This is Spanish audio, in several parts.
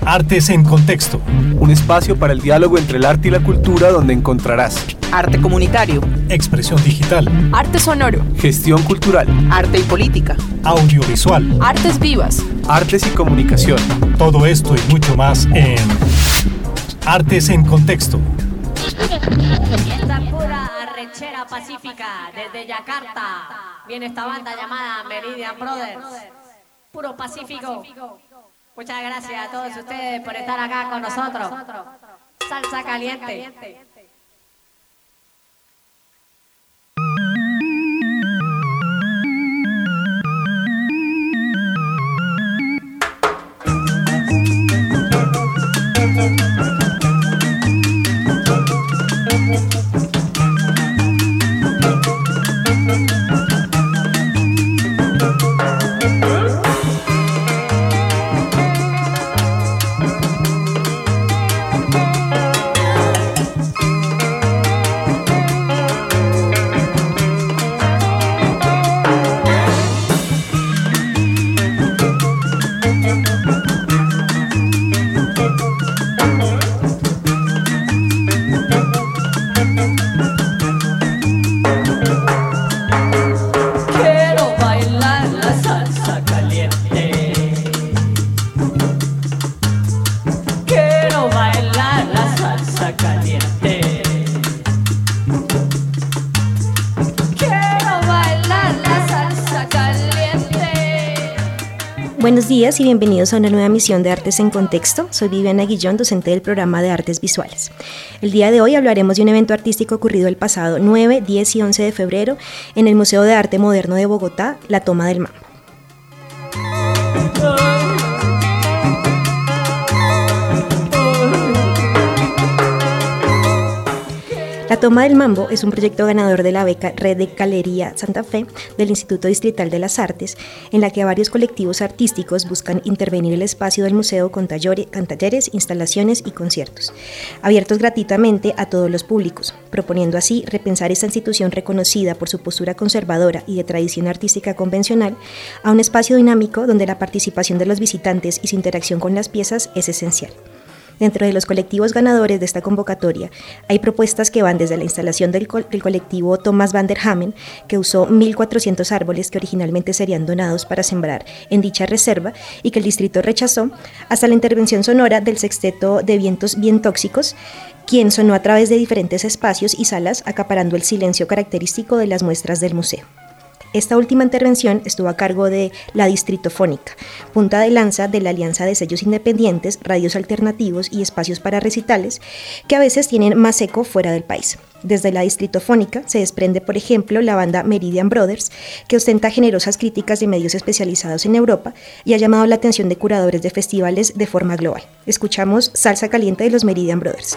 Artes en Contexto. Un espacio para el diálogo entre el arte y la cultura donde encontrarás arte comunitario, expresión digital, arte sonoro, gestión cultural, arte y política, audiovisual, artes vivas, artes y comunicación. Todo esto y mucho más en Artes en Contexto. Esta pura arrechera pacífica desde Yakarta. Viene esta banda llamada Meridian Brothers. Puro pacífico. Muchas gracias a todos ustedes por estar acá con nosotros. Salsa caliente. Buenos días y bienvenidos a una nueva emisión de Artes en Contexto. Soy Viviana Guillón, docente del programa de Artes Visuales. El día de hoy hablaremos de un evento artístico ocurrido el pasado 9, 10 y 11 de febrero en el Museo de Arte Moderno de Bogotá, La Toma del Mambo. La Toma del Mambo es un proyecto ganador de la beca Red de Galería Santa Fe del Instituto Distrital de las Artes, en la que varios colectivos artísticos buscan intervenir el espacio del museo con talleres, instalaciones y conciertos, abiertos gratuitamente a todos los públicos, proponiendo así repensar esta institución reconocida por su postura conservadora y de tradición artística convencional a un espacio dinámico donde la participación de los visitantes y su interacción con las piezas es esencial. Dentro de los colectivos ganadores de esta convocatoria, hay propuestas que van desde la instalación del colectivo Thomas van der Hamen, que usó 1.400 árboles que originalmente serían donados para sembrar en dicha reserva y que el distrito rechazó, hasta la intervención sonora del sexteto de vientos bien tóxicos, quien sonó a través de diferentes espacios y salas, acaparando el silencio característico de las muestras del museo. Esta última intervención estuvo a cargo de La Distritofónica, punta de lanza de la alianza de sellos independientes, radios alternativos y espacios para recitales, que a veces tienen más eco fuera del país. Desde La Distritofónica se desprende, por ejemplo, la banda Meridian Brothers, que ostenta generosas críticas de medios especializados en Europa y ha llamado la atención de curadores de festivales de forma global. Escuchamos Salsa Caliente de los Meridian Brothers.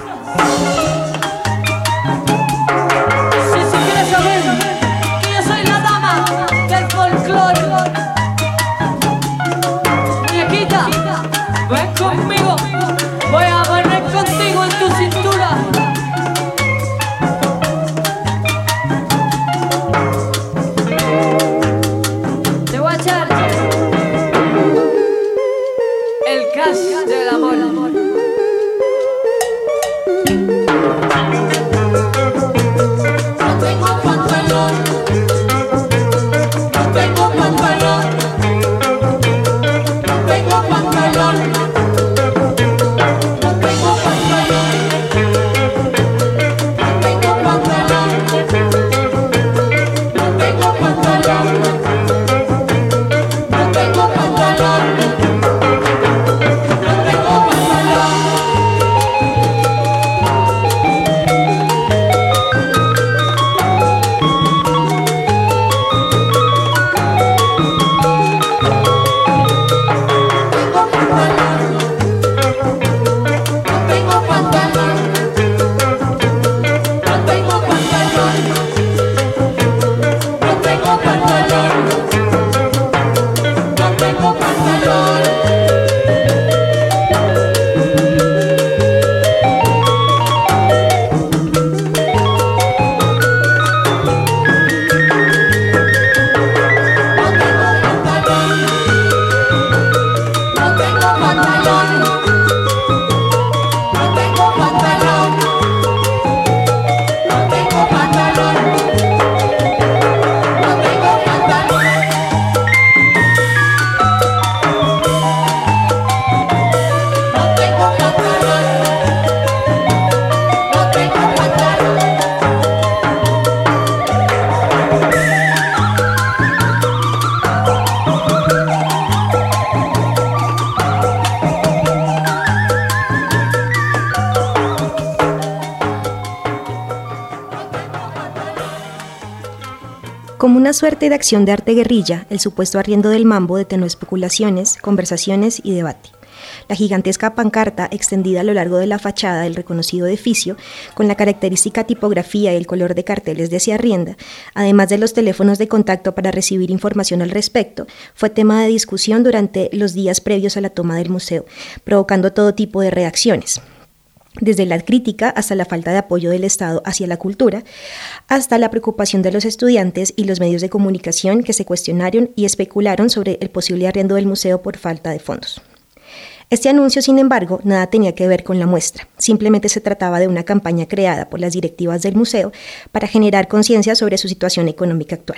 Como una suerte de acción de arte guerrilla, el supuesto arriendo del Mambo detonó especulaciones, conversaciones y debate. La gigantesca pancarta extendida a lo largo de la fachada del reconocido edificio, con la característica tipografía y el color de carteles de se arrienda, además de los teléfonos de contacto para recibir información al respecto, fue tema de discusión durante los días previos a la toma del museo, provocando todo tipo de reacciones. Desde la crítica hasta la falta de apoyo del Estado hacia la cultura, hasta la preocupación de los estudiantes y los medios de comunicación que se cuestionaron y especularon sobre el posible arriendo del museo por falta de fondos. Este anuncio, sin embargo, nada tenía que ver con la muestra. Simplemente se trataba de una campaña creada por las directivas del museo para generar conciencia sobre su situación económica actual.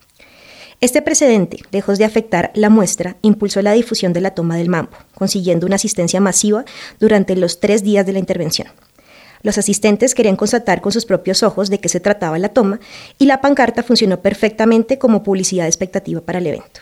Este precedente, lejos de afectar la muestra, impulsó la difusión de la toma del Mambo, consiguiendo una asistencia masiva durante los 3 días de la intervención. Los asistentes querían constatar con sus propios ojos de qué se trataba la toma y la pancarta funcionó perfectamente como publicidad expectativa para el evento.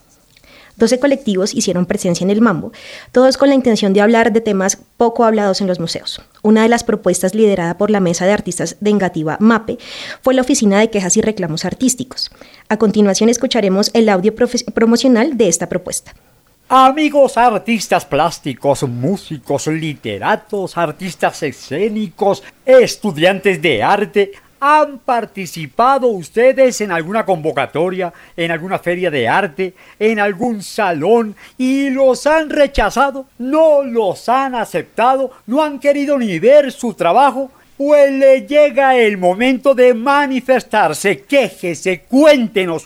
12 colectivos hicieron presencia en el Mambo, todos con la intención de hablar de temas poco hablados en los museos. Una de las propuestas liderada por la Mesa de Artistas de Engativá, MAPE, fue la Oficina de Quejas y Reclamos Artísticos. A continuación escucharemos el audio promocional de esta propuesta. Amigos artistas plásticos, músicos, literatos, artistas escénicos, estudiantes de arte, ¿han participado ustedes en alguna convocatoria, en alguna feria de arte, en algún salón y los han rechazado? ¿No los han aceptado? ¿No han querido ni ver su trabajo? Pues le llega el momento de manifestarse, quéjese, cuéntenos.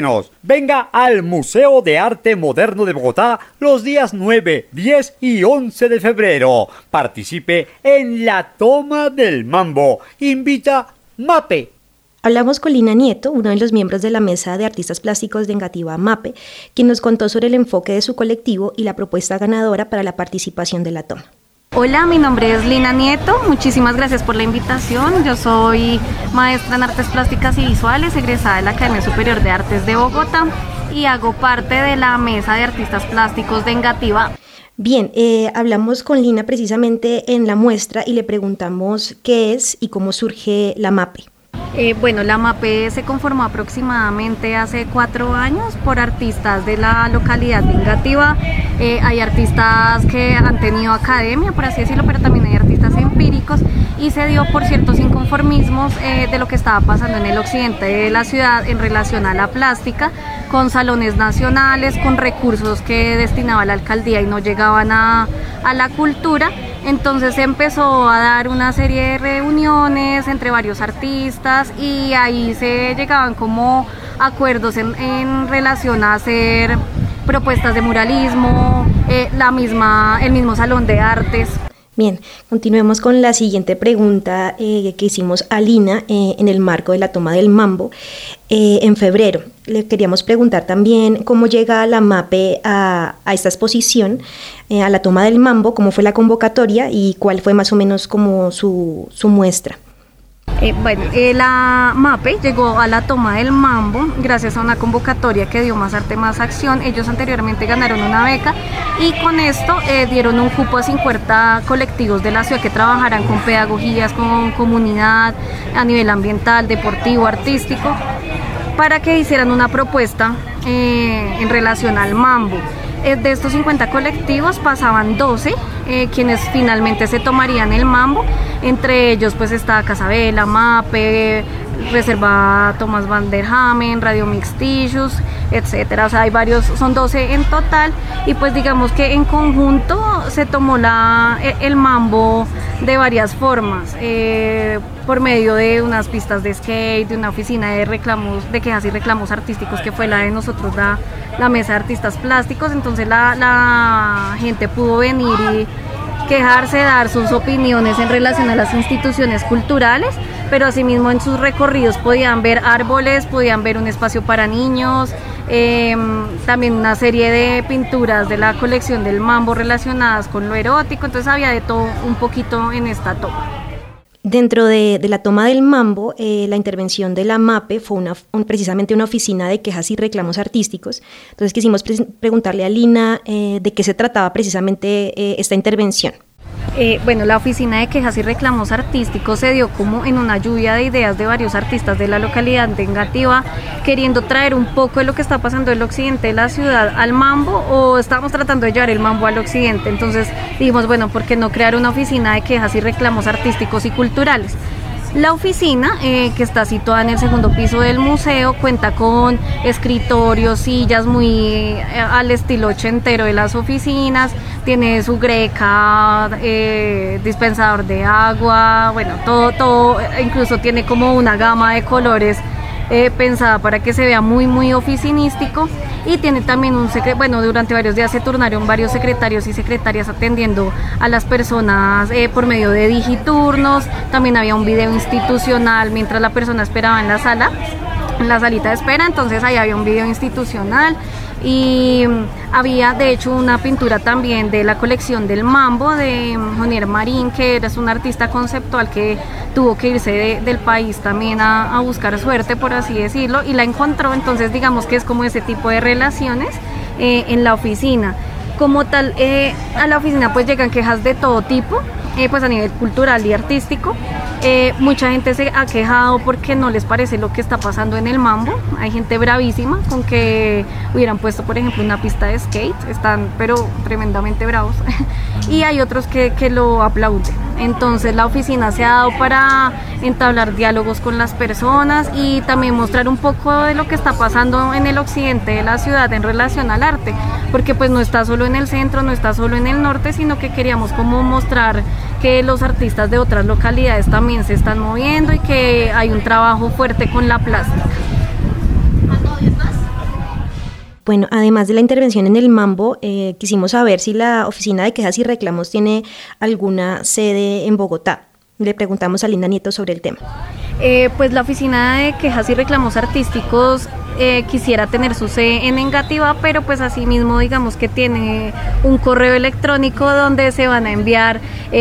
Venga al Museo de Arte Moderno de Bogotá los días 9, 10 y 11 de febrero. Participe en la toma del Mambo. Invita MAPE. Hablamos con Lina Nieto, uno de los miembros de la Mesa de Artistas Plásticos de Engativá, MAPE, quien nos contó sobre el enfoque de su colectivo y la propuesta ganadora para la participación de la toma. Hola, mi nombre es Lina Nieto, muchísimas gracias por la invitación. Yo soy maestra en Artes Plásticas y Visuales, egresada de la Academia Superior de Artes de Bogotá y hago parte de la Mesa de Artistas Plásticos de Engativá. Bien, hablamos con Lina precisamente en la muestra y le preguntamos qué es y cómo surge la MAPE. Bueno, la MAPE se conformó aproximadamente hace 4 años por artistas de la localidad de Engativá. Hay artistas que han tenido academia, por así decirlo, pero también hay artistas empíricos y se dio por ciertos inconformismos de lo que estaba pasando en el occidente de la ciudad en relación a la plástica, con salones nacionales, con recursos que destinaba la alcaldía y no llegaban a la cultura. Entonces se empezó a dar una serie de reuniones entre varios artistas y ahí se llegaban como acuerdos en relación a hacer propuestas de muralismo, el mismo salón de artes. Bien, continuemos con la siguiente pregunta que hicimos a Lina en el marco de la toma del Mambo en febrero. Le queríamos preguntar también cómo llega la MAPE a esta exposición, a la toma del Mambo, cómo fue la convocatoria y cuál fue más o menos como su muestra. La MAPE llegó a la toma del Mambo gracias a una convocatoria que dio Más Arte Más Acción. Ellos anteriormente ganaron una beca y con esto dieron un cupo a 50 colectivos de la ciudad que trabajarán con pedagogías, con comunidad, a nivel ambiental, deportivo, artístico, para que hicieran una propuesta en relación al Mambo. De estos 50 colectivos pasaban 12 quienes finalmente se tomarían el Mambo. Entre ellos pues está Casabela, MAPE, Reserva Thomas Van der Hamen, Radio Mixtitious, etcétera. O sea, hay varios, son 12 en total y pues digamos que en conjunto se tomó el Mambo de varias formas, por medio de unas pistas de skate, de una oficina de quejas y reclamos artísticos que fue la de nosotros, la Mesa de Artistas Plásticos. Entonces la gente pudo venir y quejarse, dar sus opiniones en relación a las instituciones culturales, pero asimismo en sus recorridos podían ver árboles, podían ver un espacio para niños, también una serie de pinturas de la colección del Mambo relacionadas con lo erótico. Entonces había de todo un poquito en esta toma. Dentro de la toma del Mambo, la intervención de la MAPE fue precisamente una oficina de quejas y reclamos artísticos. Entonces quisimos preguntarle a Lina de qué se trataba precisamente esta intervención. Bueno, la oficina de quejas y reclamos artísticos se dio como en una lluvia de ideas de varios artistas de la localidad de Engativá, queriendo traer un poco de lo que está pasando en el occidente de la ciudad al mambo, o estábamos tratando de llevar el mambo al occidente. Entonces dijimos, bueno, ¿por qué no crear una oficina de quejas y reclamos artísticos y culturales? La oficina, que está situada en el segundo piso del museo, cuenta con escritorios, sillas muy al estilo ochentero de las oficinas, tiene su greca, dispensador de agua, bueno, todo, incluso tiene como una gama de colores pensada para que se vea muy muy oficinístico, y tiene también durante varios días se turnaron varios secretarios y secretarias atendiendo a las personas por medio de digiturnos. También había un video institucional mientras la persona esperaba en la salita de espera, entonces ahí había un video institucional. Y había de hecho una pintura también de la colección del Mambo de Jonier Marín, que es un artista conceptual que tuvo que irse del país también a buscar suerte, por así decirlo, y la encontró. Entonces digamos que es como ese tipo de relaciones en la oficina. Como tal, a la oficina pues llegan quejas de todo tipo, pues a nivel cultural y artístico. Mucha gente se ha quejado porque no les parece lo que está pasando en el mambo. Hay gente bravísima con que hubieran puesto, por ejemplo, una pista de skate. Están pero tremendamente bravos. Y hay otros que lo aplauden. Entonces la oficina se ha dado para entablar diálogos con las personas y también mostrar un poco de lo que está pasando en el occidente de la ciudad en relación al arte, porque pues no está solo en el centro, no está solo en el norte, sino que queríamos como mostrar que los artistas de otras localidades también se están moviendo y que hay un trabajo fuerte con la plástica. Bueno, además de la intervención en el mambo, quisimos saber si la Oficina de Quejas y Reclamos tiene alguna sede en Bogotá. Le preguntamos a Linda Nieto sobre el tema. Pues la Oficina de Quejas y Reclamos Artísticos quisiera tener su sede en Engativá, pero pues asimismo digamos que tiene un correo electrónico donde se van a enviar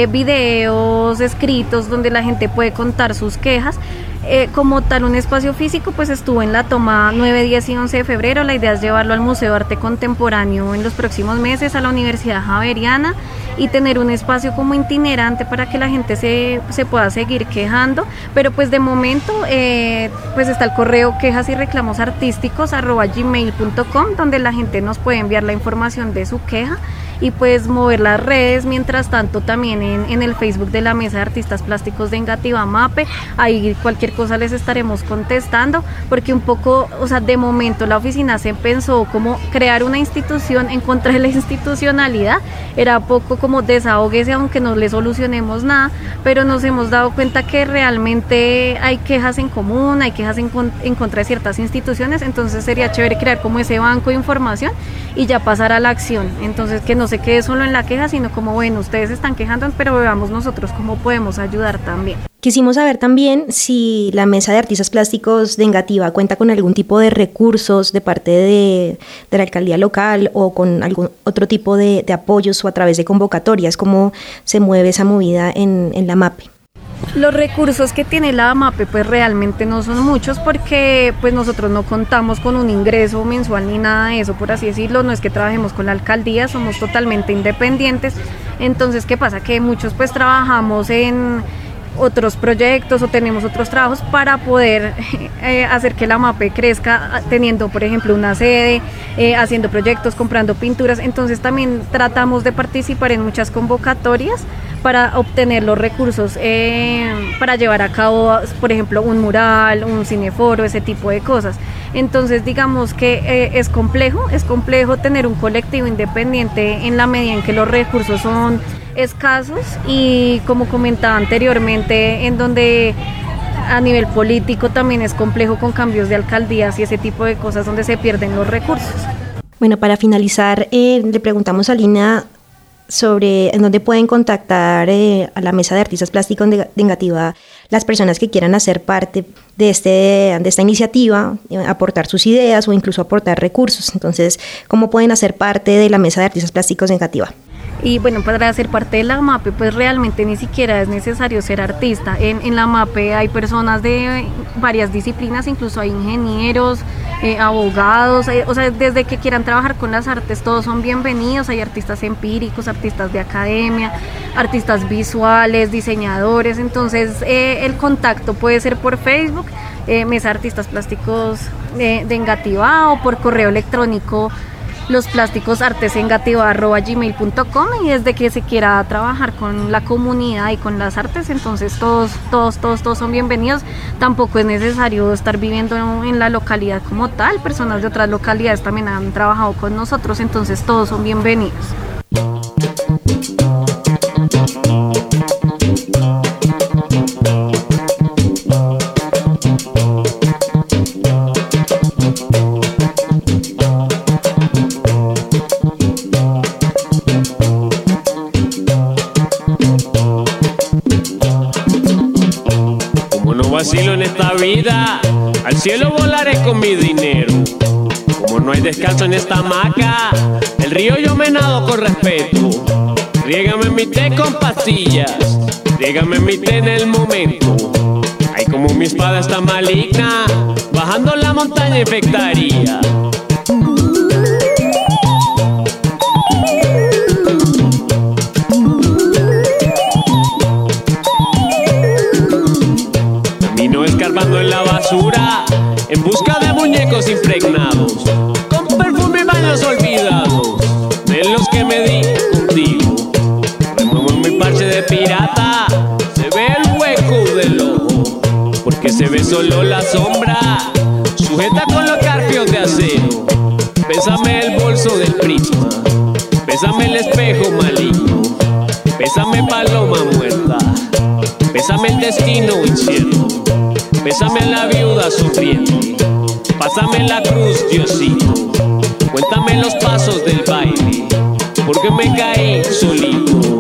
videos, escritos, donde la gente puede contar sus quejas. Como tal, un espacio físico pues estuvo en la toma 9, 10 y 11 de febrero. La idea es llevarlo al Museo de Arte Contemporáneo en los próximos meses, a la Universidad Javeriana, y tener un espacio como itinerante para que la gente se pueda seguir quejando. Pero pues de momento pues está el correo quejas y reclamos artísticos @gmail.com, donde la gente nos puede enviar la información de su queja y pues mover las redes. Mientras tanto también en el Facebook de la Mesa de Artistas Plásticos de Engativá MAPE, ahí cualquier cosa les estaremos contestando, porque un poco, o sea, de momento la oficina se pensó como crear una institución en contra de la institucionalidad, era poco como desahóguese aunque no le solucionemos nada, pero nos hemos dado cuenta que realmente hay quejas en común, hay quejas en contra de ciertas instituciones, entonces sería chévere crear como ese banco de información y ya pasar a la acción. Entonces que no se quede solo en la queja, sino como, bueno, ustedes están quejando, pero veamos nosotros cómo podemos ayudar también. Quisimos saber también si la Mesa de Artistas Plásticos de Engativá cuenta con algún tipo de recursos de parte de la alcaldía local o con algún otro tipo de apoyos o a través de convocatorias, cómo se mueve esa movida en la MAPE. Los recursos que tiene la MAPE pues realmente no son muchos, porque pues nosotros no contamos con un ingreso mensual ni nada de eso, por así decirlo. No es que trabajemos con la alcaldía, somos totalmente independientes. Entonces, ¿qué pasa? Que muchos pues trabajamos en otros proyectos o tenemos otros trabajos para poder hacer que la MAPE crezca, teniendo por ejemplo una sede, haciendo proyectos, comprando pinturas. Entonces también tratamos de participar en muchas convocatorias para obtener los recursos para llevar a cabo, por ejemplo, un mural, un cineforo, ese tipo de cosas. Entonces digamos que es complejo tener un colectivo independiente en la medida en que los recursos son escasos y, como comentaba anteriormente, en donde a nivel político también es complejo con cambios de alcaldías y ese tipo de cosas donde se pierden los recursos. Bueno, para finalizar, le preguntamos a Lina sobre en dónde pueden contactar a la Mesa de Artistas Plásticos de Engativá las personas que quieran hacer parte de esta iniciativa, aportar sus ideas o incluso aportar recursos. Entonces, ¿cómo pueden hacer parte de la Mesa de Artistas Plásticos de Engativá? Y bueno, para ser parte de la MAPE, pues realmente ni siquiera es necesario ser artista. En la MAPE hay personas de varias disciplinas, incluso hay ingenieros, abogados, o sea, desde que quieran trabajar con las artes, todos son bienvenidos. Hay artistas empíricos, artistas de academia, artistas visuales, diseñadores. Entonces, el contacto puede ser por Facebook, Mesa Artistas Plásticos de Engativá, o por correo electrónico losplásticosartesengativá@gmail.com, y desde que se quiera trabajar con la comunidad y con las artes, entonces todos son bienvenidos. Tampoco es necesario estar viviendo en la localidad como tal, personas de otras localidades también han trabajado con nosotros, entonces todos son bienvenidos. Vacilo en esta vida, al cielo volaré con mi dinero. Como no hay descanso en esta hamaca, el río yo me nado con respeto. Riégame mi té con pastillas, riégame mi té en el momento. Ay, como mi espada está maligna, bajando la montaña infectaría. En la basura, en busca de muñecos impregnados, con perfume y baños olvidados, de los que me di contigo. Remuevo en mi parche de pirata, se ve el hueco del ojo, porque se ve solo la sombra, sujeta con los garfios de acero. Pésame el bolso del prisma, pésame el espejo maligno, pésame paloma muerta, pésame el destino incierto. Bésame a la viuda sufriente, pásame la cruz, Diosito. Cuéntame los pasos del baile, porque me caí solito.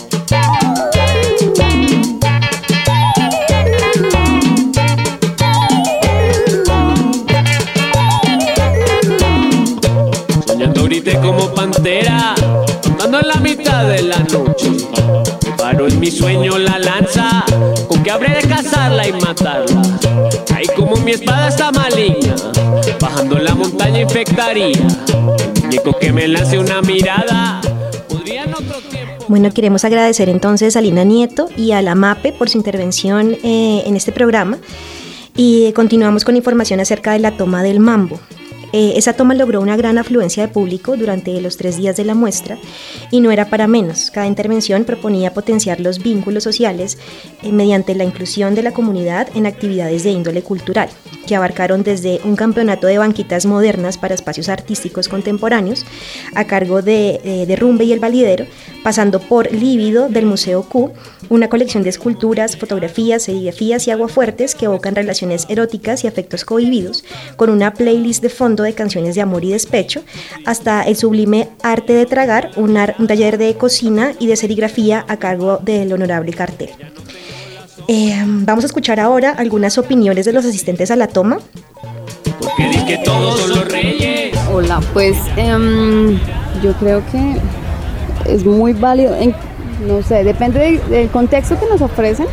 Soñando ahorita como pantera, andando en la mitad de la noche. Paro en mi sueño la lanza, con que habré de cazarla y matarla. Ay, como mi espada está maligna, bajando la montaña infectaría. El muñeco que me lance una mirada, podría en otro tiempo... Bueno, queremos agradecer entonces a Lina Nieto y a la MAPE por su intervención en este programa. Y continuamos con información acerca de la toma del Mambo. Esa toma logró una gran afluencia de público durante los 3 días de la muestra y no era para menos. Cada intervención proponía potenciar los vínculos sociales mediante la inclusión de la comunidad en actividades de índole cultural, que abarcaron desde un campeonato de banquitas modernas para espacios artísticos contemporáneos a cargo de Derrumbe y El Validero, pasando por Lívido del Museo Q, una colección de esculturas, fotografías, serigrafías y aguafuertes que evocan relaciones eróticas y afectos cohibidos, con una playlist de fondo de canciones de amor y despecho, hasta el sublime arte de tragar, un taller de cocina y de serigrafía a cargo del honorable Cartel. Vamos a escuchar ahora algunas opiniones de los asistentes a la toma. Porque di que todos son los reyes. Hola, pues yo creo que es muy válido, no sé, depende del contexto que nos ofrecen.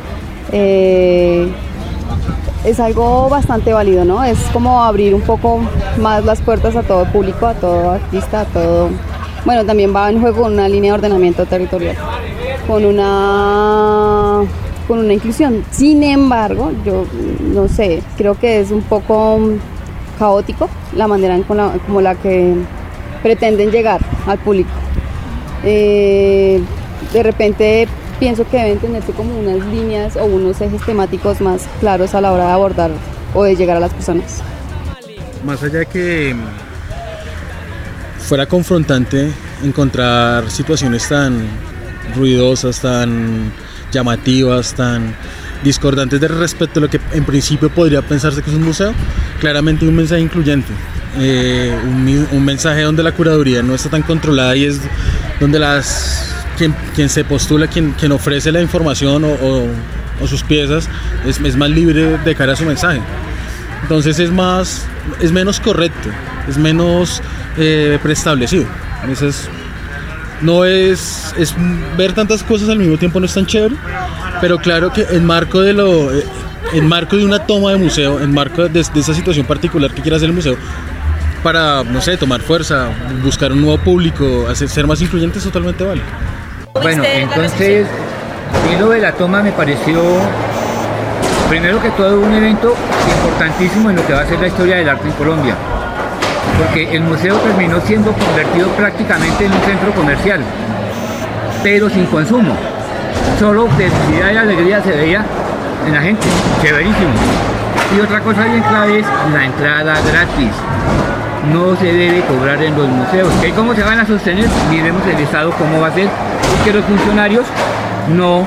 Es algo bastante válido, ¿no? Es como abrir un poco más las puertas a todo público, a todo artista, a todo... Bueno, también va en juego una línea de ordenamiento territorial, con una inclusión. Sin embargo, yo no sé, creo que es un poco caótico la manera como la que pretenden llegar al público. De repente pienso que deben tenerse como unas líneas o unos ejes temáticos más claros a la hora de abordar o de llegar a las personas. Más allá de que fuera confrontante encontrar situaciones tan ruidosas, tan llamativas, tan discordantes de respecto a lo que en principio podría pensarse que es un museo, claramente un mensaje incluyente, un mensaje donde la curaduría no está tan controlada y es donde quien se postula, quien ofrece la información o sus piezas es más libre de cara a su mensaje. Entonces es menos correcto, es menos preestablecido. Esa es no es ver tantas cosas al mismo tiempo no es tan chévere, pero claro que en marco de una toma de museo, en marco de esa situación particular que quiere hacer el museo, para, no sé, tomar fuerza, buscar un nuevo público, ser más incluyente, es totalmente válido. Bueno, entonces, a mí lo de la toma me pareció, primero que todo, un evento importantísimo en lo que va a ser la historia del arte en Colombia, porque el museo terminó siendo convertido prácticamente en un centro comercial, pero sin consumo. Solo felicidad y alegría se veía en la gente, chéverísimo. Y otra cosa bien clave es la entrada gratis. No se debe cobrar en los museos. ¿Y cómo se van a sostener? Miremos el Estado cómo va a ser, y que los funcionarios no,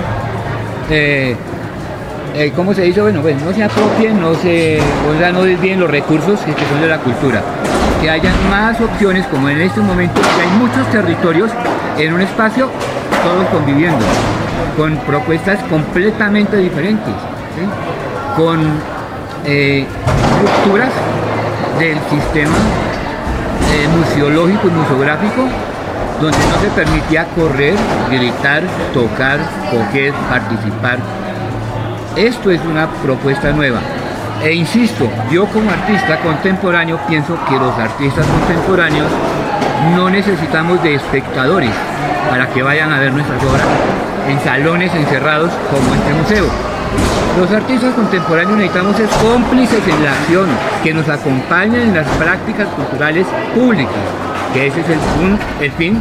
¿cómo se dice? Bueno, no se apropien, no desvíen los recursos que son de la cultura. Que haya más opciones, como en este momento, que hay muchos territorios en un espacio, todos conviviendo, con propuestas completamente diferentes, ¿sí? Con estructuras del sistema museológico y museográfico, donde no se permitía correr, gritar, tocar, coger, participar. Esto es una propuesta nueva. E insisto, yo como artista contemporáneo pienso que los artistas contemporáneos no necesitamos de espectadores para que vayan a ver nuestras obras en salones encerrados como este museo. Los artistas contemporáneos necesitamos ser cómplices en la acción, que nos acompañen en las prácticas culturales públicas, que ese es el fin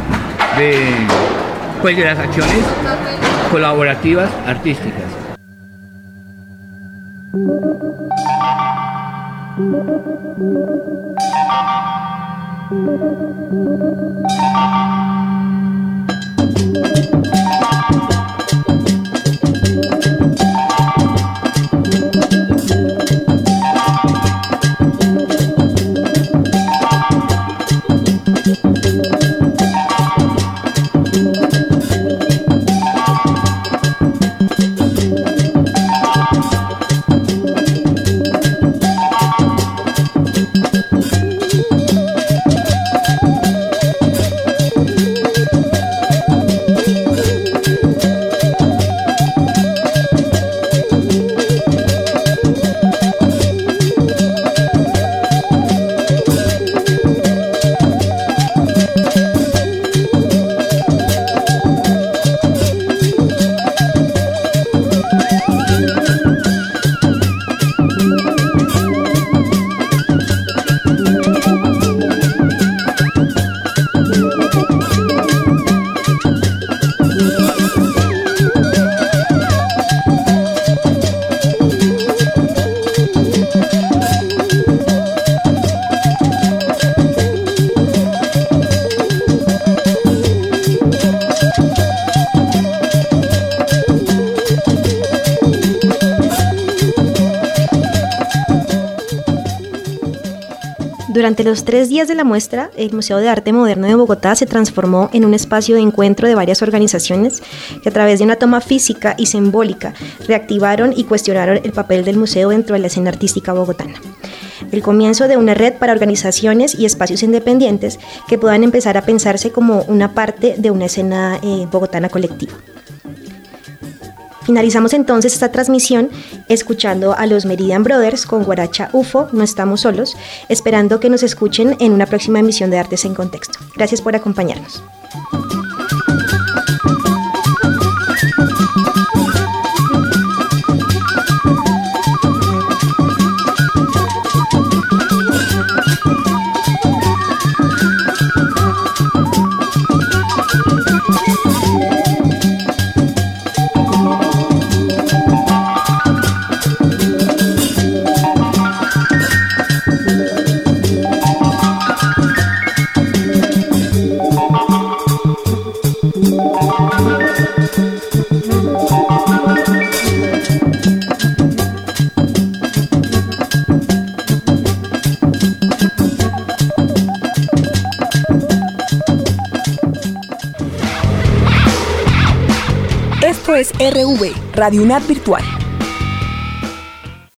de las acciones colaborativas artísticas. Durante los 3 días de la muestra, el Museo de Arte Moderno de Bogotá se transformó en un espacio de encuentro de varias organizaciones que a través de una toma física y simbólica reactivaron y cuestionaron el papel del museo dentro de la escena artística bogotana. El comienzo de una red para organizaciones y espacios independientes que puedan empezar a pensarse como una parte de una escena bogotana colectiva. Finalizamos entonces esta transmisión escuchando a los Meridian Brothers con Guaracha UFO, No Estamos Solos, esperando que nos escuchen en una próxima emisión de Artes en Contexto. Gracias por acompañarnos. Esto es RV, Radio UNAD Virtual.